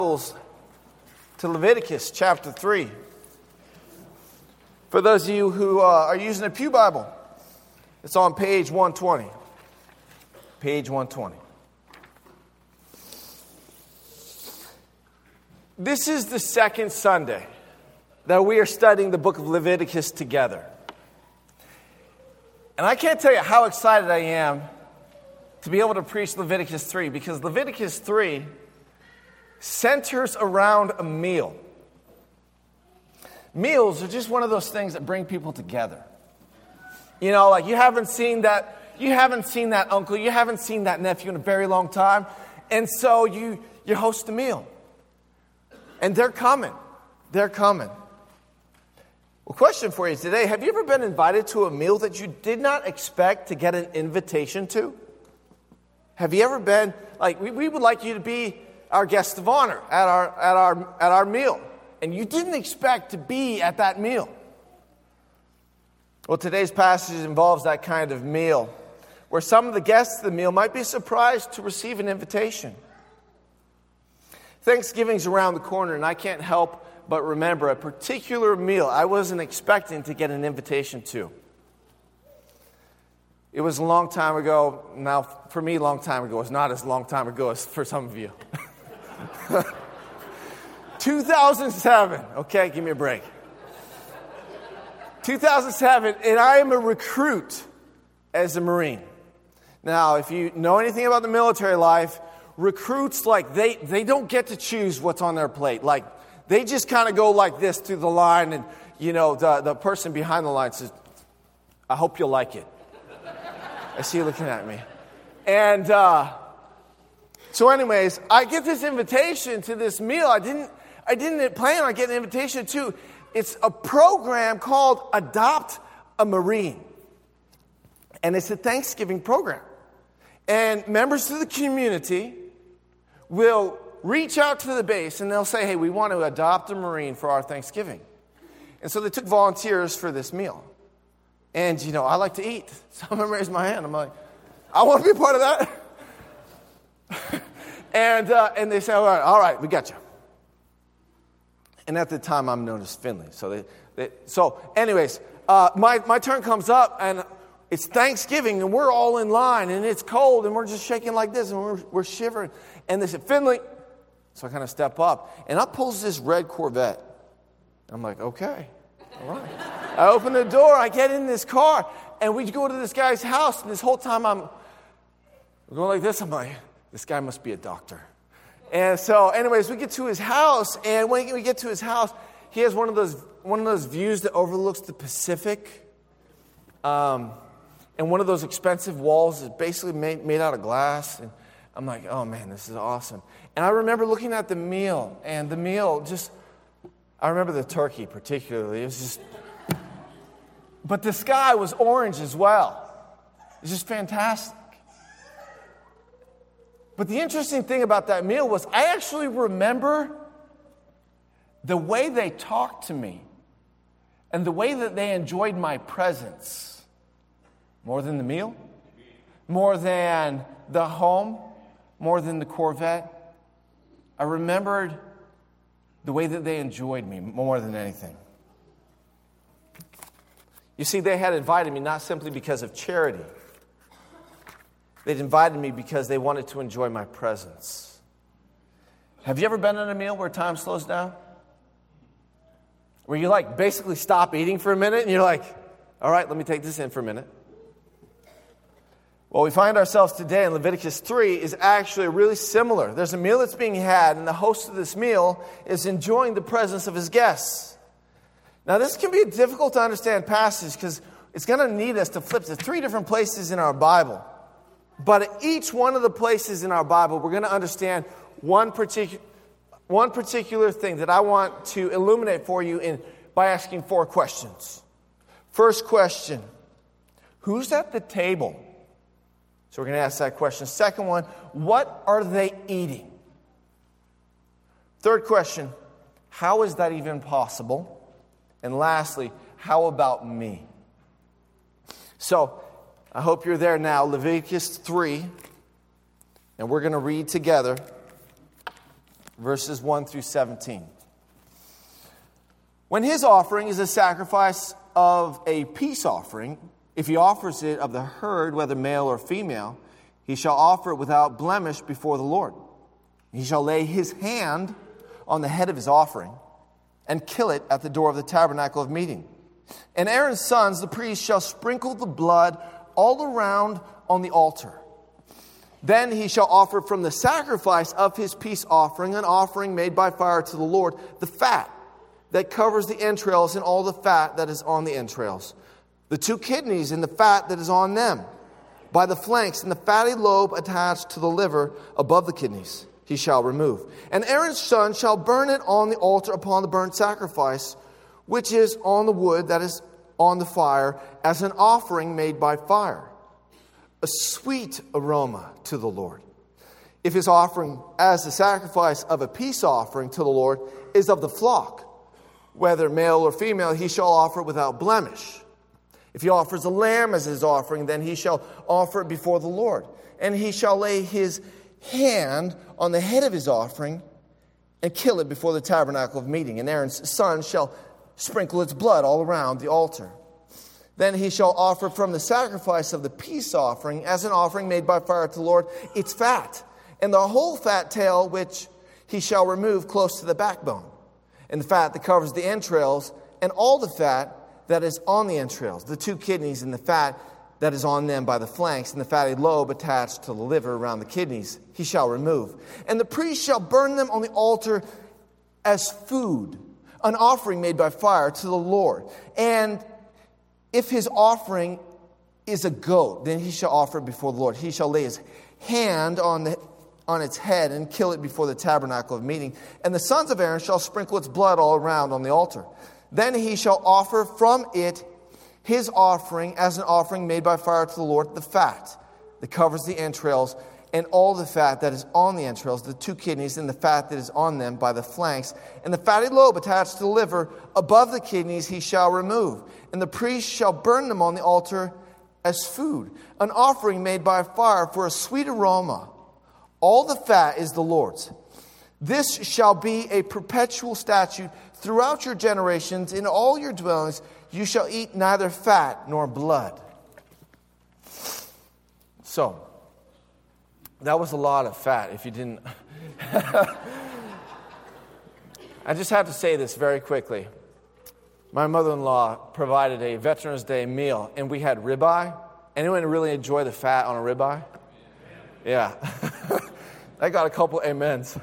To Leviticus chapter 3. For those of you who are using a Pew Bible, it's on page 120. Page 120. This is the second Sunday that we are studying the book of Leviticus together. And I can't tell you how excited I am to be able to preach Leviticus 3, because Leviticus 3 centers around a meal. Meals are just one of those things that bring people together. You know, like you haven't seen that uncle, you haven't seen that nephew in a very long time, and so you host a meal. And they're coming. Well, question for you today, have you ever been invited to a meal that you did not expect to get an invitation to? Have you ever been, like, we would like you to be our guest of honor at our meal, and you didn't expect to be at that meal? Well, today's passage involves that kind of meal, where some of the guests of the meal might be surprised to receive an invitation. Thanksgiving's around the corner, and I can't help but remember a particular meal I wasn't expecting to get an invitation to. It was a long time ago. Now, for me, a long time ago is not as long time ago as for some of you. 2007. Okay, give me a break. 2007, and I am a recruit as a Marine. Now, if you know anything about the military life, recruits, like, they don't get to choose what's on their plate. Like, they just kind of go like this through the line, and, you know, the person behind the line says, "I hope you'll like it." I see you looking at me. And so anyways, I get this invitation to this meal. I didn't plan on getting an invitation to. It's a program called Adopt a Marine. And it's a Thanksgiving program. And members of the community will reach out to the base and they'll say, "Hey, we want to adopt a Marine for our Thanksgiving." And so they took volunteers for this meal. And, you know, I like to eat. Someone raised my hand. I'm like, I want to be a part of that. And they say, all right, we got you. And at the time, I'm known as Finley. So anyways, my turn comes up, and it's Thanksgiving, and we're all in line, and it's cold, and we're just shaking like this, and we're shivering. And they said, "Finley." So I kind of step up, and up pulls this red Corvette. I'm like, okay, all right. I open the door, I get in this car, and we go to this guy's house, and this whole time I'm going like this. I'm like, this guy must be a doctor. And so, anyways, we get to his house, and when we get to his house, he has one of those views that overlooks the Pacific, and one of those expensive walls is basically made out of glass. And I'm like, oh man, this is awesome. And I remember looking at the meal, and the meal I remember the turkey particularly. It was just, but the sky was orange as well. It was just fantastic. But the interesting thing about that meal was I actually remember the way they talked to me and the way that they enjoyed my presence more than the meal, more than the home, more than the Corvette. I remembered the way that they enjoyed me more than anything. You see, they had invited me not simply because of charity. They'd invited me because they wanted to enjoy my presence. Have you ever been at a meal where time slows down? Where you like basically stop eating for a minute and you're like, all right, let me take this in for a minute. Well, we find ourselves today in Leviticus 3 is actually really similar. There's a meal that's being had, and the host of this meal is enjoying the presence of his guests. Now, this can be a difficult to understand passage because it's going to need us to flip to 3 different places in our Bible. But at each one of the places in our Bible, we're going to understand one particular thing that I want to illuminate for you by asking 4 questions. First question, who's at the table? So we're going to ask that question. Second one, what are they eating? Third question, how is that even possible? And lastly, how about me? So, I hope you're there now. Leviticus 3, and we're going to read together verses 1 through 17. When his offering is a sacrifice of a peace offering, if he offers it of the herd, whether male or female, he shall offer it without blemish before the Lord. He shall lay his hand on the head of his offering and kill it at the door of the tabernacle of meeting. And Aaron's sons, the priests, shall sprinkle the blood all around on the altar. Then he shall offer from the sacrifice of his peace offering an offering made by fire to the Lord, the fat that covers the entrails and all the fat that is on the entrails, the 2 kidneys and the fat that is on them, by the flanks and the fatty lobe attached to the liver above the kidneys he shall remove. And Aaron's son shall burn it on the altar upon the burnt sacrifice, which is on the wood that is on the fire, as an offering made by fire, a sweet aroma to the Lord. If his offering as the sacrifice of a peace offering to the Lord is of the flock, whether male or female, he shall offer it without blemish. If he offers a lamb as his offering, then he shall offer it before the Lord. And he shall lay his hand on the head of his offering and kill it before the tabernacle of meeting. And Aaron's son shall sprinkle its blood all around the altar. Then he shall offer from the sacrifice of the peace offering as an offering made by fire to the Lord its fat, and the whole fat tail which he shall remove close to the backbone, and the fat that covers the entrails, and all the fat that is on the entrails, the 2 kidneys and the fat that is on them by the flanks, and the fatty lobe attached to the liver around the kidneys, he shall remove. And the priest shall burn them on the altar as food, an offering made by fire to the Lord. And if his offering is a goat, then he shall offer it before the Lord. He shall lay his hand on its head and kill it before the tabernacle of meeting. And the sons of Aaron shall sprinkle its blood all around on the altar. Then he shall offer from it his offering as an offering made by fire to the Lord, the fat that covers the entrails, and all the fat that is on the entrails, the 2 kidneys and the fat that is on them by the flanks, and the fatty lobe attached to the liver above the kidneys he shall remove. And the priest shall burn them on the altar as food, an offering made by fire for a sweet aroma. All the fat is the Lord's. This shall be a perpetual statute throughout your generations. In all your dwellings you shall eat neither fat nor blood. So, that was a lot of fat if you didn't. I just have to say this very quickly. My mother-in-law provided a Veterans Day meal, and we had ribeye. Anyone really enjoy the fat on a ribeye? Yeah. I got a couple amens.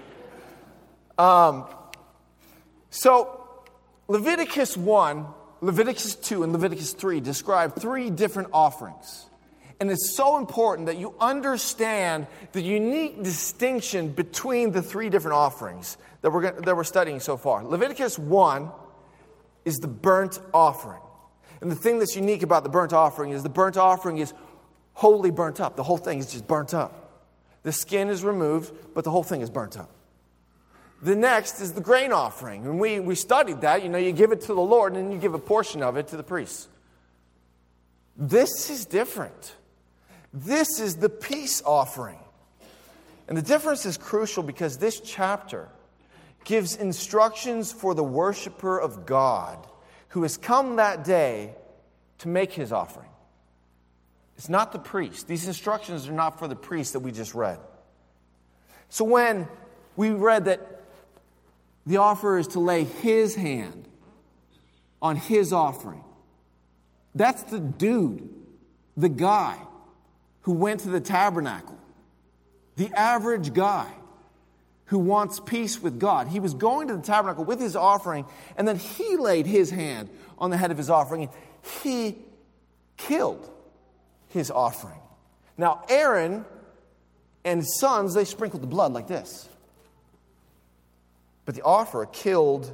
So, Leviticus 1, Leviticus 2, and Leviticus 3 describe 3 different offerings. And it's so important that you understand the unique distinction between the 3 different offerings that we're studying so far. Leviticus 1 is the burnt offering. And the thing that's unique about the burnt offering is wholly burnt up. The whole thing is just burnt up. The skin is removed, but the whole thing is burnt up. The next is the grain offering. And we studied that. You give it to the Lord, and then you give a portion of it to the priests. This is different. This is the peace offering. And the difference is crucial because this chapter gives instructions for the worshiper of God who has come that day to make his offering. It's not the priest. These instructions are not for the priest that we just read. So when we read that the offerer is to lay his hand on his offering, that's the dude, the guy who went to the tabernacle, the average guy who wants peace with God. He was going to the tabernacle with his offering, and then he laid his hand on the head of his offering, and he killed his offering. Now, Aaron and his sons, they sprinkled the blood like this. But the offerer killed.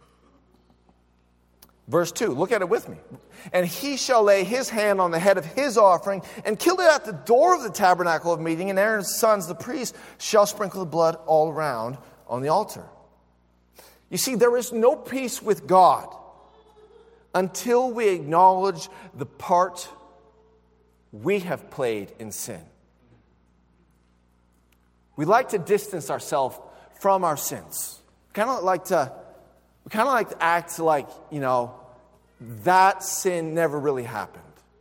Verse 2, look at it with me. And he shall lay his hand on the head of his offering and kill it at the door of the tabernacle of meeting, and Aaron's sons, the priests, shall sprinkle the blood all around on the altar. You see, there is no peace with God until we acknowledge the part we have played in sin. We like to distance ourselves from our sins. We kind of like to act like, that sin never really happened.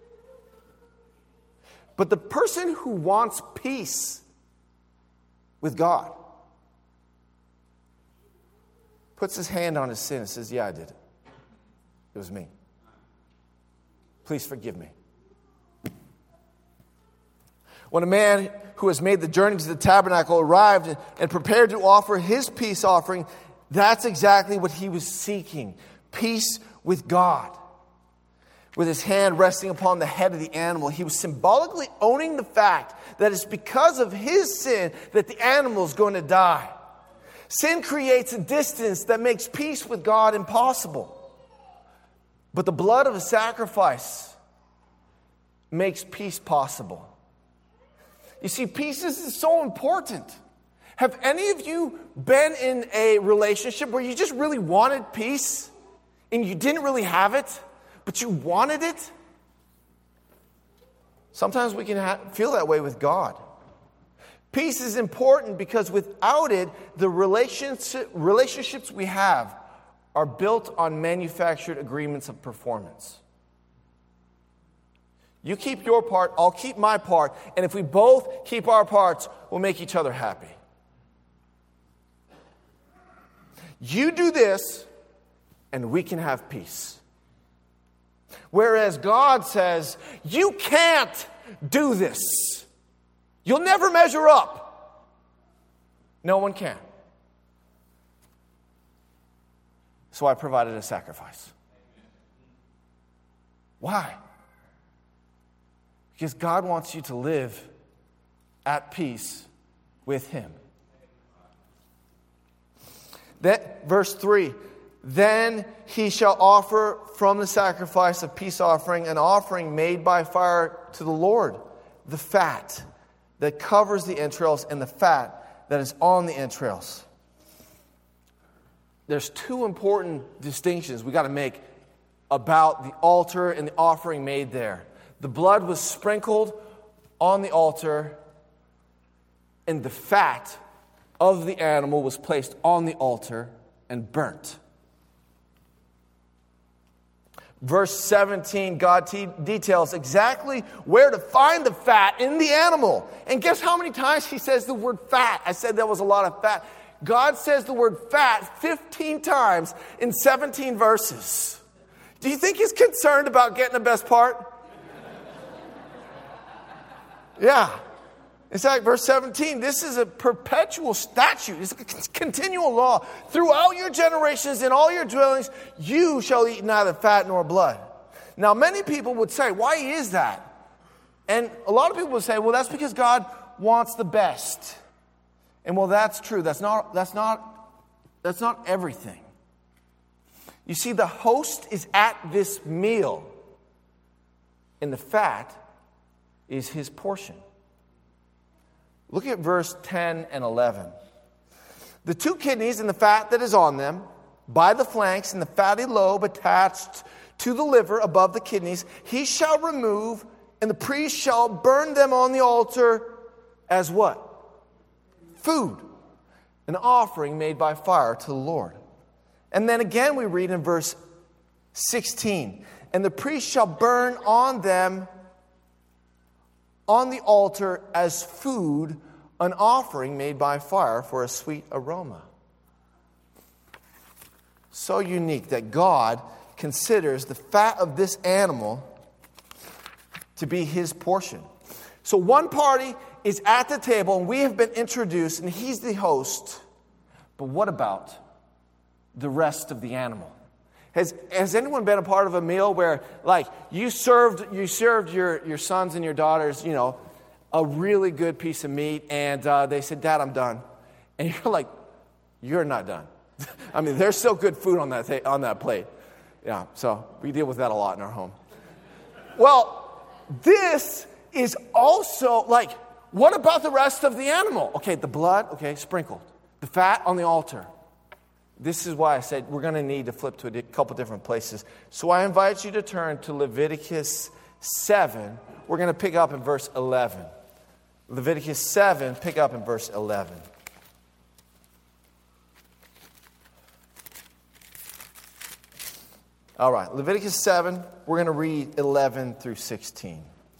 But the person who wants peace with God puts his hand on his sin and says, yeah, I did it. It was me. Please forgive me. When a man who has made the journey to the tabernacle arrived and prepared to offer his peace offering, that's exactly what he was seeking. Peace with God. With his hand resting upon the head of the animal, he was symbolically owning the fact that it's because of his sin that the animal is going to die. Sin creates a distance that makes peace with God impossible. But the blood of a sacrifice makes peace possible. You see, peace is so important. Have any of you been in a relationship where you just really wanted peace and you didn't really have it, but you wanted it? Sometimes we can feel that way with God. Peace is important because without it, the relationships we have are built on manufactured agreements of performance. You keep your part, I'll keep my part, and if we both keep our parts, we'll make each other happy. You do this, and we can have peace. Whereas God says, you can't do this. You'll never measure up. No one can. So I provided a sacrifice. Why? Because God wants you to live at peace with Him. That, verse 3, then he shall offer from the sacrifice of peace offering an offering made by fire to the Lord, the fat that covers the entrails and the fat that is on the entrails. There's two important distinctions we got to make about the altar and the offering made there. The blood was sprinkled on the altar, and the fat of the animal was placed on the altar and burnt. Verse 17, God details exactly where to find the fat in the animal. And guess how many times he says the word fat? I said there was a lot of fat. God says the word fat 15 times in 17 verses. Do you think he's concerned about getting the best part? Yeah. In fact, verse 17, this is a perpetual statute. It's a continual law. Throughout your generations in all your dwellings, you shall eat neither fat nor blood. Now, many people would say, why is that? And a lot of people would say, well, that's because God wants the best. And well, that's true. That's not everything. You see, the host is at this meal, and the fat is his portion. Look at verse 10 and 11. The two kidneys and the fat that is on them, by the flanks and the fatty lobe attached to the liver above the kidneys, he shall remove, and the priest shall burn them on the altar as what? Food. An offering made by fire to the Lord. And then again we read in verse 16, and the priest shall burn on them on the altar as food, an offering made by fire for a sweet aroma. So unique that God considers the fat of this animal to be his portion. So one party is at the table and we have been introduced and he's the host. But what about the rest of the animal? Has anyone been a part of a meal where, like, you served your sons and your daughters, a really good piece of meat, and they said, Dad, I'm done. And you're like, you're not done. I mean, there's still good food on that plate. Yeah, so we deal with that a lot in our home. Well, this is also, like, what about the rest of the animal? Okay, the blood, okay, sprinkled. The fat on the altar. This is why I said we're going to need to flip to a couple different places. So I invite you to turn to Leviticus 7. We're going to pick up in verse 11. Leviticus 7, pick up in verse 11. All right, Leviticus 7, we're going to read 11 through 16.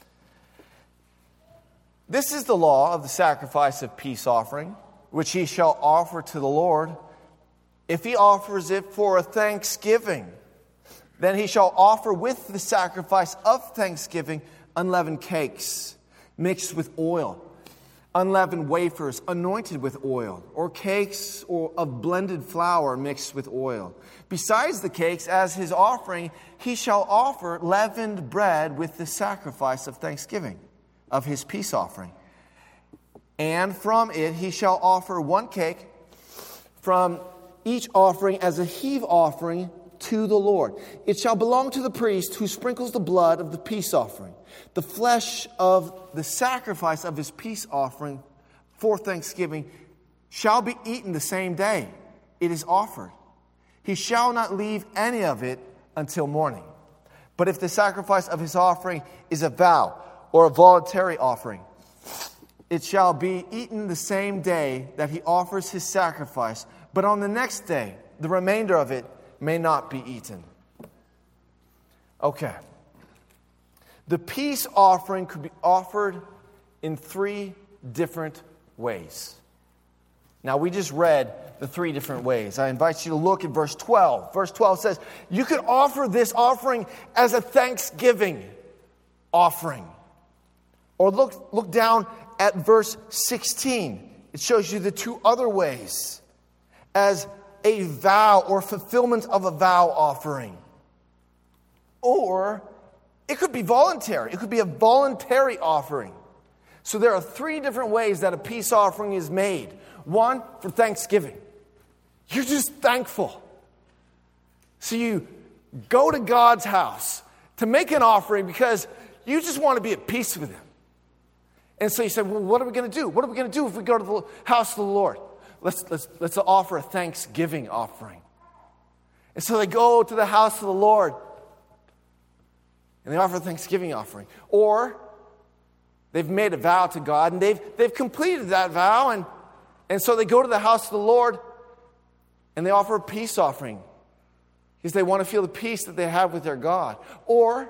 This is the law of the sacrifice of peace offering, which he shall offer to the Lord. If he offers it for a thanksgiving, then he shall offer with the sacrifice of thanksgiving unleavened cakes mixed with oil, unleavened wafers anointed with oil, or cakes of blended flour mixed with oil. Besides the cakes, as his offering, he shall offer leavened bread with the sacrifice of thanksgiving, of his peace offering. And from it he shall offer one cake from each offering as a heave offering to the Lord. It shall belong to the priest who sprinkles the blood of the peace offering. The flesh of the sacrifice of his peace offering for thanksgiving shall be eaten the same day it is offered. He shall not leave any of it until morning. But if the sacrifice of his offering is a vow or a voluntary offering, it shall be eaten the same day that he offers his sacrifice, but on the next day, the remainder of it may not be eaten. Okay. The peace offering could be offered in 3 different ways. Now, we just read the 3 different ways. I invite you to look at verse 12. Verse 12 says, you could offer this offering as a thanksgiving offering. Or look down at verse 16. It shows you the 2 other ways. As a vow or fulfillment of a vow offering. Or it could be voluntary. It could be a voluntary offering. So there are 3 different ways that a peace offering is made. 1, for thanksgiving. You're just thankful. So you go to God's house to make an offering because you just want to be at peace with Him. And so you say, well, what are we going to do? What are we going to do if we go to the house of the Lord? Let's offer a thanksgiving offering. And so they go to the house of the Lord and they offer a thanksgiving offering. Or they've made a vow to God and they've completed that vow and so they go to the house of the Lord and they offer a peace offering because they want to feel the peace that they have with their God. Or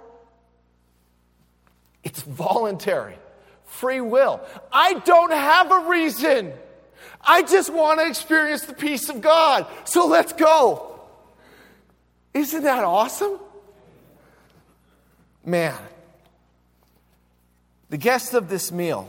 it's voluntary, free will. I don't have a reason. I just want to experience the peace of God. So let's go. Isn't that awesome? Man, the guests of this meal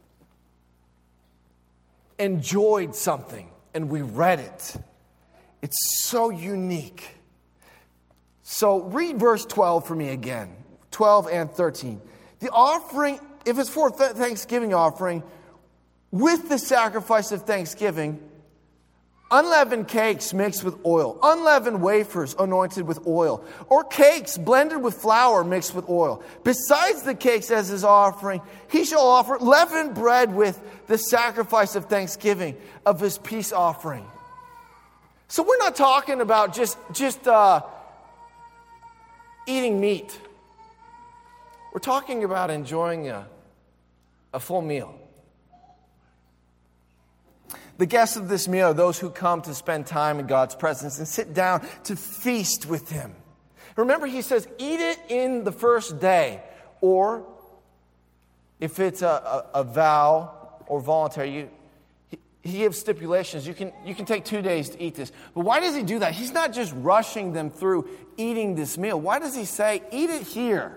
enjoyed something, and we read it. It's so unique. So read verse 12 for me again. 12 and 13. The offering, if it's for a Thanksgiving offering, with the sacrifice of thanksgiving, unleavened cakes mixed with oil, unleavened wafers anointed with oil, or cakes blended with flour mixed with oil. Besides the cakes as his offering, he shall offer leavened bread with the sacrifice of thanksgiving of his peace offering. So we're not talking about just eating meat. We're talking about enjoying a full meal. The guests of this meal are those who come to spend time in God's presence and sit down to feast with Him. Remember, He says, eat it in the first day. Or, if it's a vow or voluntary, He gives stipulations. You can take 2 days to eat this. But why does He do that? He's not just rushing them through eating this meal. Why does He say, eat it here?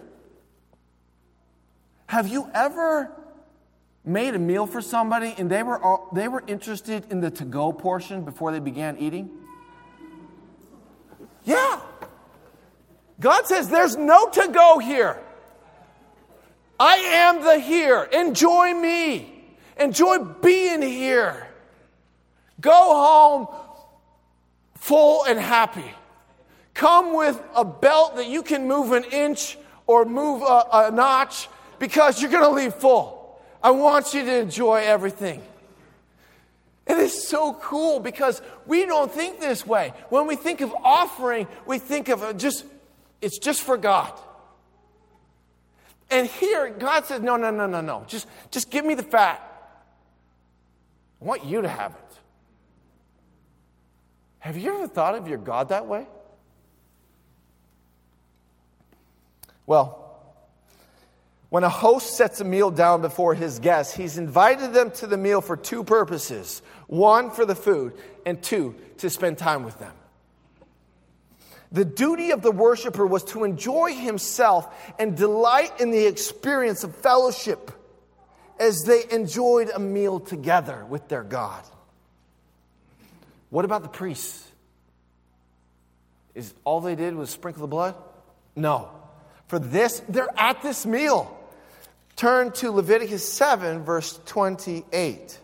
Have you ever made a meal for somebody and they were interested in the to-go portion before they began eating? Yeah. God says there's no to-go here. I am the here. Enjoy me. Enjoy being here. Go home full and happy. Come with a belt that you can move an inch or move a notch because you're going to leave full. I want you to enjoy everything. It is so cool because we don't think this way. When we think of offering, we think of it's just for God. And here, God says, no. Just give me the fat. I want you to have it. Have you ever thought of your God that way? Well, when a host sets a meal down before his guests, he's invited them to the meal for two purposes. One, for the food, and two, to spend time with them. The duty of the worshiper was to enjoy himself and delight in the experience of fellowship as they enjoyed a meal together with their God. What about the priests? Is all they did was sprinkle the blood? No. For this, they're at this meal. Turn to Leviticus 7, verse 28.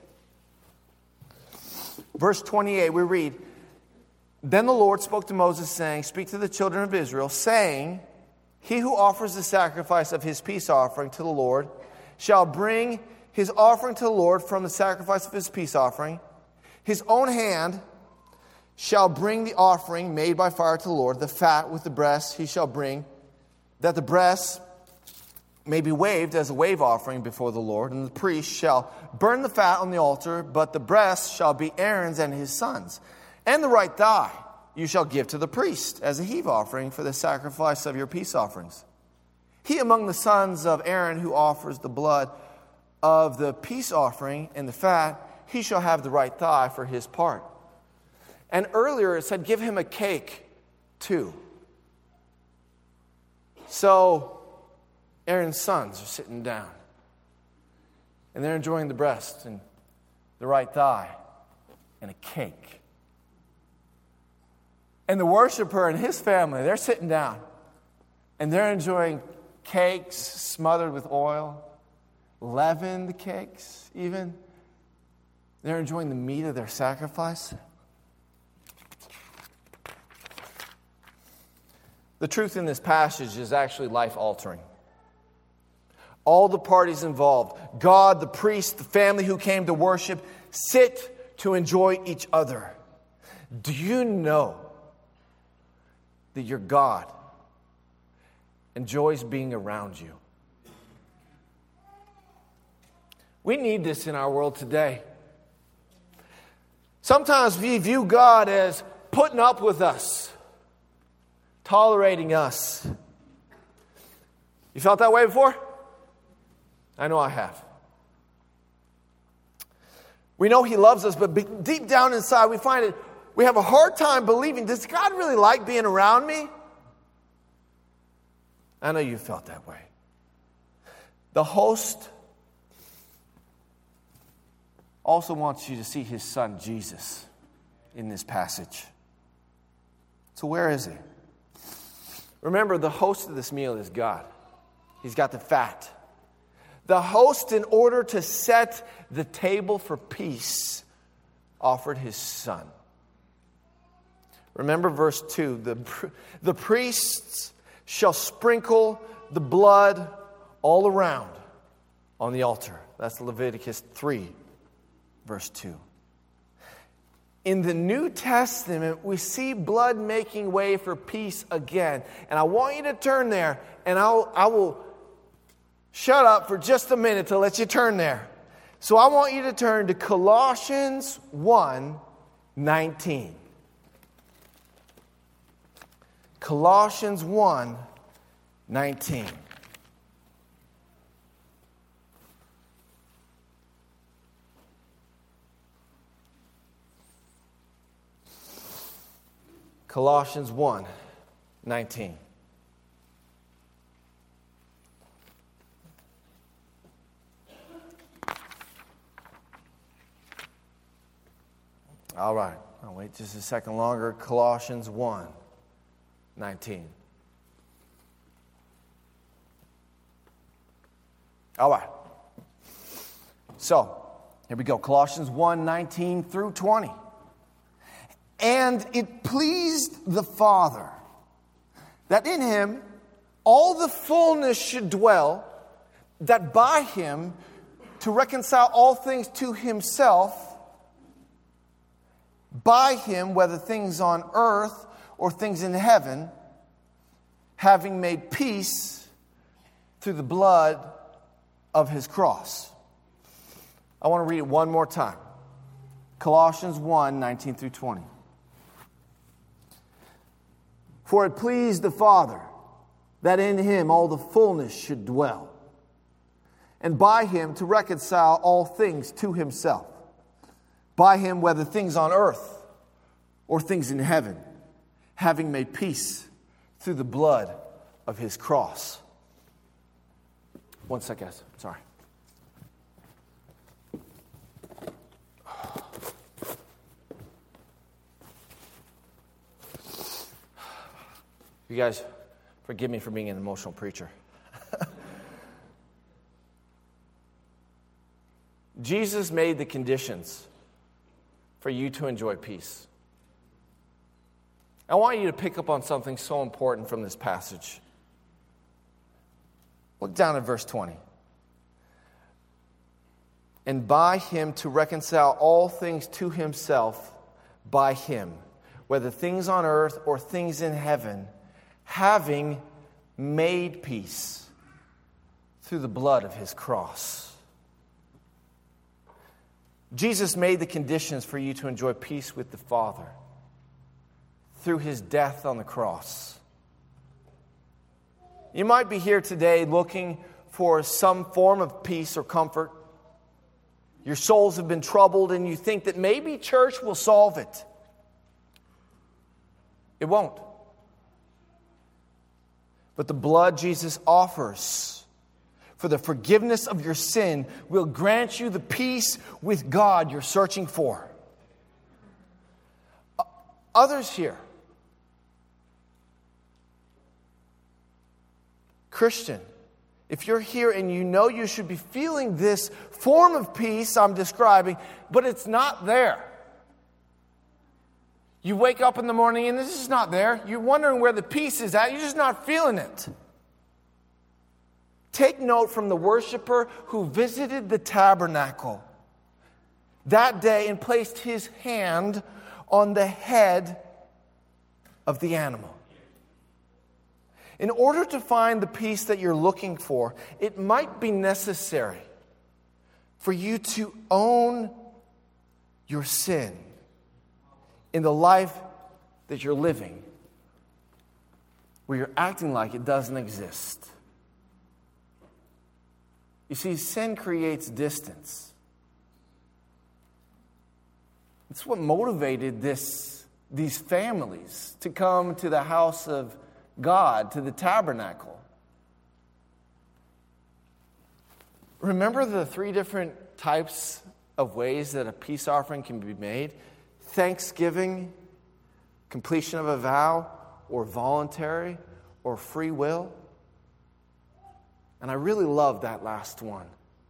Verse 28, we read, Then the Lord spoke to Moses, saying, Speak to the children of Israel, saying, He who offers the sacrifice of his peace offering to the Lord shall bring his offering to the Lord from the sacrifice of his peace offering. His own hand shall bring the offering made by fire to the Lord, the fat with the breast he shall bring, that the breast may be waved as a wave offering before the Lord. And the priest shall burn the fat on the altar, but the breast shall be Aaron's and his sons. And the right thigh you shall give to the priest as a heave offering for the sacrifice of your peace offerings. He among the sons of Aaron who offers the blood of the peace offering and the fat, he shall have the right thigh for his part. And earlier it said, give him a cake too. So Aaron's sons are sitting down, and they're enjoying the breast and the right thigh and a cake. And the worshiper and his family, they're sitting down, and they're enjoying cakes smothered with oil, leavened cakes even. They're enjoying the meat of their sacrifice. The truth in this passage is actually life-altering. All the parties involved, God, the priest, the family who came to worship, sit to enjoy each other. Do you know that your God enjoys being around you? We need this in our world today. Sometimes we view God as putting up with us, tolerating us. You felt that way before? I know I have. We know He loves us, but deep down inside we have a hard time believing, does God really like being around me? I know you felt that way. The host also wants you to see His Son, Jesus, in this passage. So where is He? Remember, the host of this meal is God. He's got the fat. The host, in order to set the table for peace, offered His Son. Remember verse 2. The priests shall sprinkle the blood all around on the altar. That's Leviticus 3, verse 2. In the New Testament, we see blood making way for peace again. And I want you to turn there, and I will shut up for just a minute to let you turn there. So I want you to turn to Colossians 1:19. Colossians 1:19. Colossians 1:19. All right, I'll wait just a second longer. Colossians 1:19. All right. So, here we go. Colossians 1:19 through 20. And it pleased the Father that in Him all the fullness should dwell, that by Him to reconcile all things to Himself, by Him, whether things on earth or things in heaven, having made peace through the blood of His cross. I want to read it one more time. Colossians 1:19 through 20. For it pleased the Father that in him all the fullness should dwell, and by him to reconcile all things to himself. By him, whether things on earth or things in heaven, having made peace through the blood of his cross. One sec, guys. Sorry. You guys, forgive me for being an emotional preacher. Jesus made the conditions for you to enjoy peace. I want you to pick up on something so important from this passage. Look down at verse 20. And by him to reconcile all things to himself, by him, whether things on earth or things in heaven, having made peace through the blood of his cross. Jesus made the conditions for you to enjoy peace with the Father through his death on the cross. You might be here today looking for some form of peace or comfort. Your souls have been troubled and you think that maybe church will solve it. It won't. But the blood Jesus offers for the forgiveness of your sin will grant you the peace with God you're searching for. Others here, Christian, if you're here and you know you should be feeling this form of peace I'm describing, but it's not there. You wake up in the morning and this is not there. You're wondering where the peace is at. You're just not feeling it. Take note from the worshiper who visited the tabernacle that day and placed his hand on the head of the animal. In order to find the peace that you're looking for, it might be necessary for you to own your sin in the life that you're living, where you're acting like it doesn't exist. You see, sin creates distance. It's what motivated these families to come to the house of God, to the tabernacle. Remember the 3 different types of ways that a peace offering can be made? Thanksgiving, completion of a vow, or voluntary, or free will. And I really love that last one.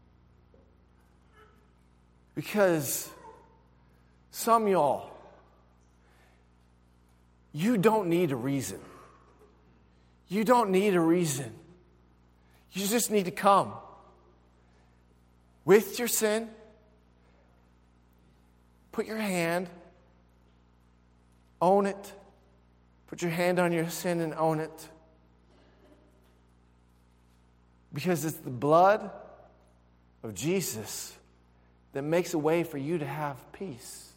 Because some of y'all, you don't need a reason. You don't need a reason. You just need to come with your sin. Put your hand, own it. Put your hand on your sin and own it. Because it's the blood of Jesus that makes a way for you to have peace.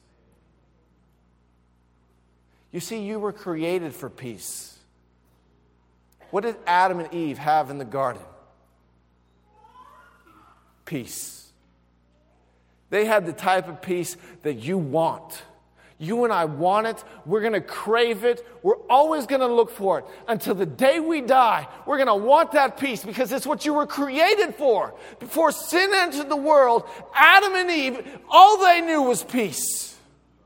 You see, you were created for peace. What did Adam and Eve have in the garden? Peace. They had the type of peace that you want. You and I want it. We're going to crave it. We're always going to look for it. Until the day we die, we're going to want that peace because it's what you were created for. Before sin entered the world, Adam and Eve, all they knew was peace.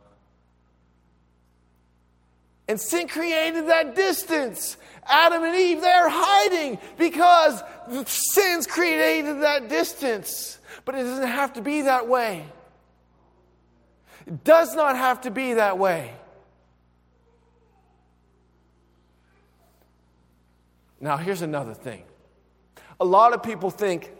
And sin created that distance. Adam and Eve, they're hiding because sin's created that distance. But it doesn't have to be that way. It does not have to be that way. Now, here's another thing. A lot of people think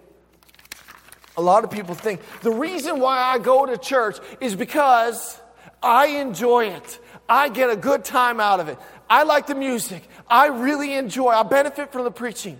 the reason why I go to church is because I enjoy it. I get a good time out of it. I like the music. I really enjoy. I benefit from the preaching.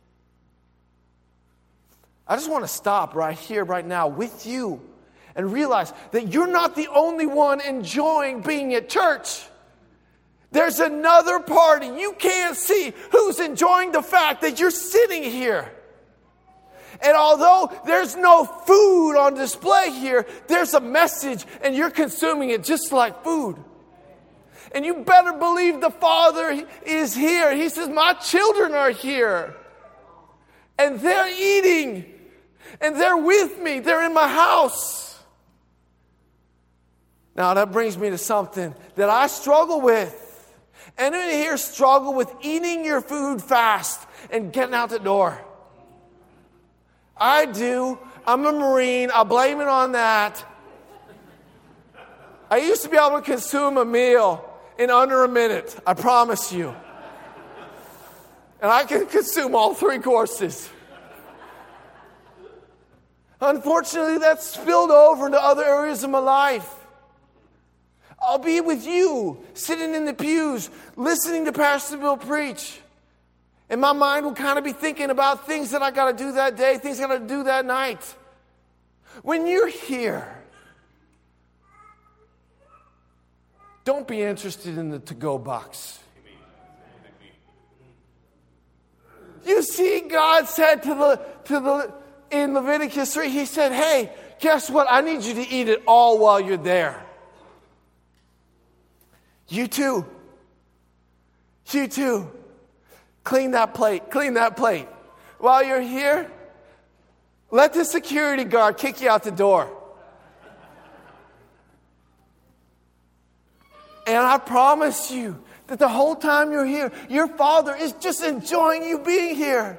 I just want to stop right here, right now with you and realize that you're not the only one enjoying being at church. There's another party. You can't see who's enjoying the fact that you're sitting here. And although there's no food on display here, there's a message and you're consuming it just like food. And you better believe the Father is here. He says, my children are here. And they're eating. And they're with me. They're in my house. Now that brings me to something that I struggle with. Anyone here struggle with eating your food fast and getting out the door? I do. I'm a Marine. I'll blame it on that. I used to be able to consume a meal in under a minute. I promise you. And I can consume all 3 courses. Unfortunately, that's spilled over into other areas of my life. I'll be with you, sitting in the pews, listening to Pastor Bill preach. And my mind will kind of be thinking about things that I got to do that day, things I got to do that night. When you're here, don't be interested in the to-go box. You see, God said in Leviticus 3, He said, hey, guess what? I need you to eat it all while you're there. You too. You too. Clean that plate. Clean that plate. While you're here, let the security guard kick you out the door. And I promise you that the whole time you're here, your Father is just enjoying you being here.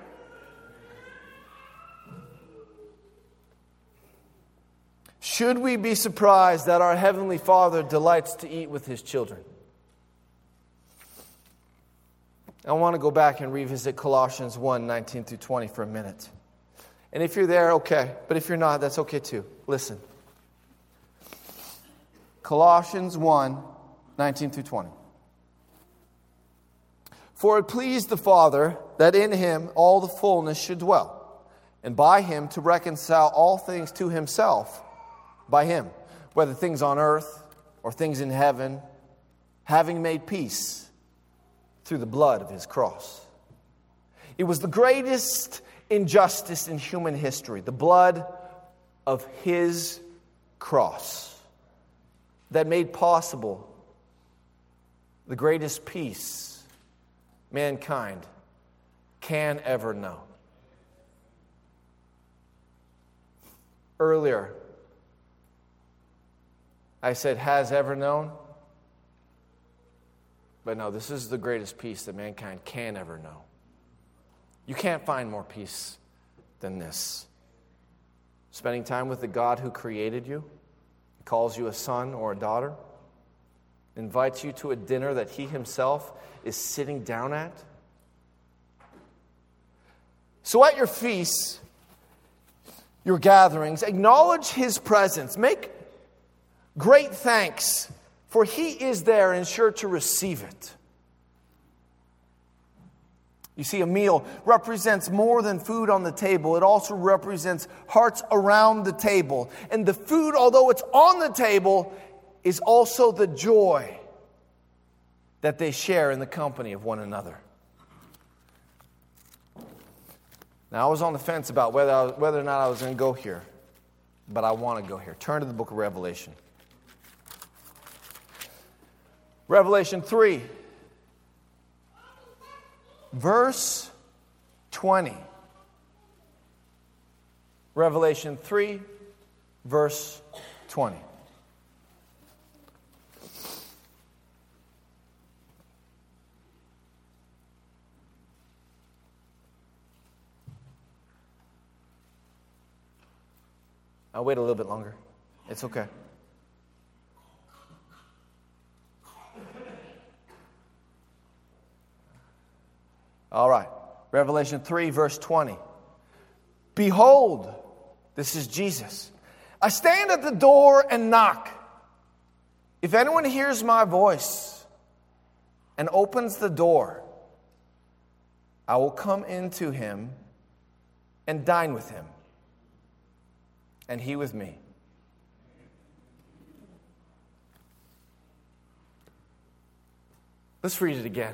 Should we be surprised that our Heavenly Father delights to eat with His children? I want to go back and revisit Colossians 1, 19 through 20 for a minute. And if you're there, okay. But if you're not, that's okay too. Listen. Colossians 1, 19 through 20. For it pleased the Father that in Him all the fullness should dwell, and by Him to reconcile all things to Himself, by Him, whether things on earth or things in heaven, having made peace through the blood of His cross. It was the greatest injustice in human history, the blood of His cross, that made possible the greatest peace mankind can ever know. Earlier, I said, has ever known? But no, this is the greatest peace that mankind can ever know. You can't find more peace than this. Spending time with the God who created you, calls you a son or a daughter, invites you to a dinner that He Himself is sitting down at. So at your feasts, your gatherings, acknowledge His presence. Make great thanks, for He is there and sure to receive it. You see, a meal represents more than food on the table. It also represents hearts around the table. And the food, although it's on the table, is also the joy that they share in the company of one another. Now, I was on the fence about whether or not I was going to go here, but I want to go here. Turn to the book of Revelation. Revelation 3, verse 20. Revelation 3, verse 20. I'll wait a little bit longer. It's okay. All right. Revelation 3, verse 20. Behold, this is Jesus. I stand at the door and knock. If anyone hears my voice and opens the door, I will come into him and dine with him, and he with me. Let's read it again.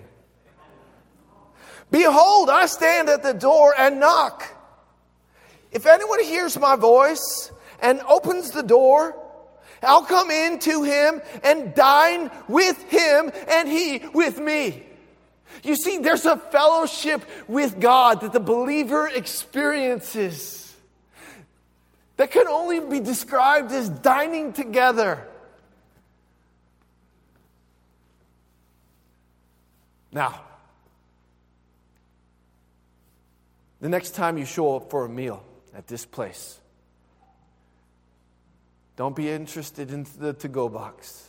Behold, I stand at the door and knock. If anyone hears my voice and opens the door, I'll come in to him and dine with him and he with me. You see, there's a fellowship with God that the believer experiences that can only be described as dining together. Now, the next time you show up for a meal at this place, don't be interested in the to-go box.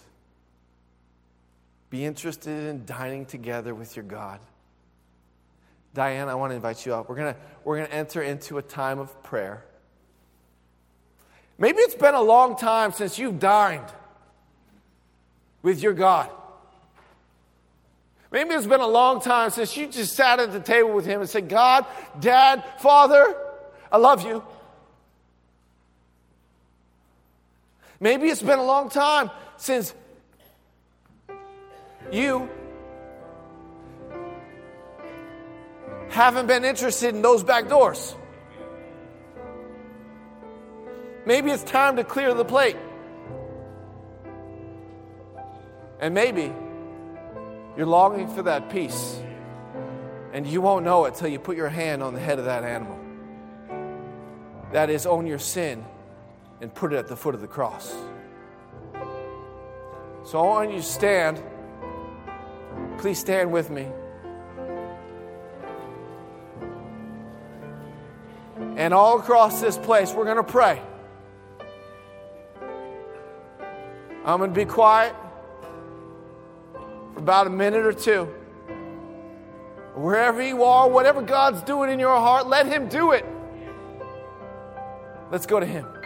Be interested in dining together with your God. Diane, I want to invite you up. We're gonna enter into a time of prayer. Maybe it's been a long time since you've dined with your God. Maybe it's been a long time since you just sat at the table with him and said, God, Dad, Father, I love you. Maybe it's been a long time since you haven't been interested in those back doors. Maybe it's time to clear the plate. And maybe you're longing for that peace, and you won't know it till you put your hand on the head of that animal. That is, own your sin and put it at the foot of the cross. So I want you to stand. Please stand with me. And all across this place, we're going to pray. I'm going to be quiet for about a minute or two. Wherever you are, whatever God's doing in your heart, let him do it. Let's go to him.